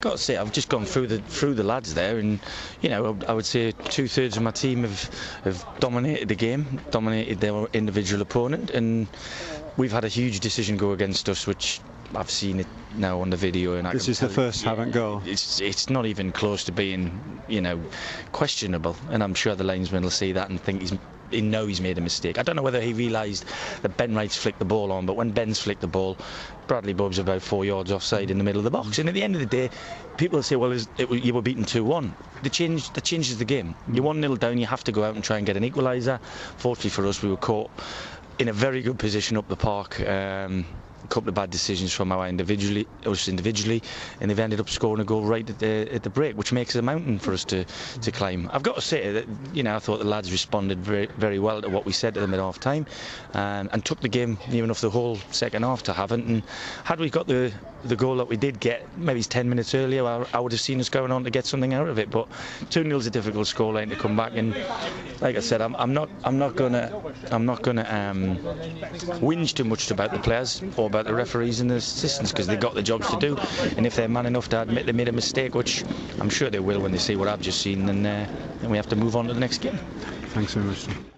Got to say, I've just gone through the lads there, and you know, I would say 2/3 of my team have dominated the game, dominated their individual opponent, and we've had a huge decision go against us, which I've seen it now on the video. And this is the first haven't goal. It's not even close to being, you know, questionable, and I'm sure the linesman will see that and think he made a mistake. I don't know whether he realised that Ben Wright's flicked the ball on, but when Ben's flicked the ball, Bradley Bobb's about 4 yards offside in the middle of the box. And at the end of the day, people will say, well, you were beaten 2-1. That changes the game. You're 1-0 down, you have to go out and try and get an equaliser. Fortunately for us, we were caught in a very good position up the park. A couple of bad decisions from us individually, and they've ended up scoring a goal right at the break, which makes it a mountain for us to climb. I've got to say that, you know, I thought the lads responded very, very well to what we said to them at half time, and took the game near enough the whole second half to have it. And had we got the goal that we did get, maybe 10 minutes earlier, I would have seen us going on to get something out of it. But 2-0 is a difficult scoreline to come back, and like I said, I'm not gonna whinge too much about the players or about the referees and the assistants, because they've got the jobs to do, and if they're man enough to admit they made a mistake, which I'm sure they will when they see what I've just seen, then we have to move on to the next game. Thanks very much, Tom.